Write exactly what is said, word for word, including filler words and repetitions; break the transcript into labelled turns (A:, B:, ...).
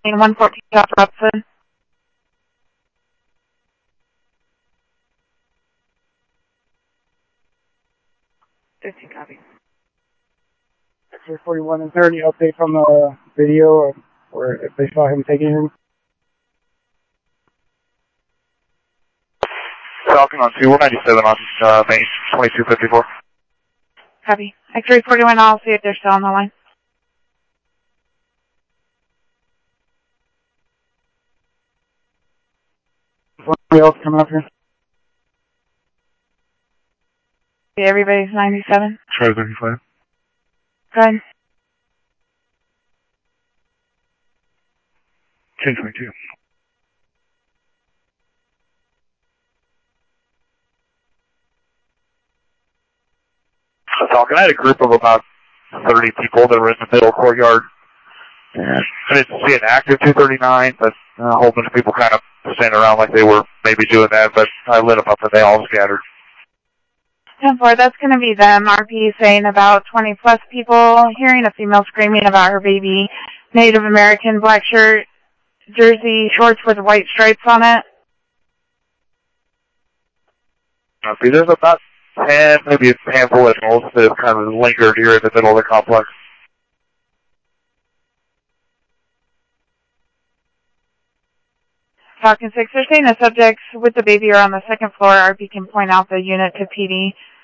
A: one fourteen South Robson. fifteen copy.
B: X-ray forty-one, is there any update from the video or if they saw him taking him?
C: Falcon on two one ninety-seven on uh, main twenty-two fifty-four.
A: Copy. X-ray forty-one, I'll see if they're still on the line.
B: Somebody else coming up here?
A: Yeah, everybody's ninety-seven.
C: Try thirty-five.
A: Go ahead.
C: ten twenty-two. Falcon, I had a group of about thirty people that were in the middle courtyard. And I didn't see an active two thirty-nine, but uh, a whole bunch of people kind of standing around like they were maybe doing that, but I lit them up and they all scattered.
A: ten four, that's going to be them. R P saying about twenty plus people, hearing a female screaming about her baby. Native American, black shirt, jersey, shorts with white stripes on it.
C: Okay, there's about ten, maybe a handful of animals that have kind of lingered here in the middle of the complex.
A: Falcon six, they're saying the subjects with the baby are on the second floor. R P can point out the unit to P D.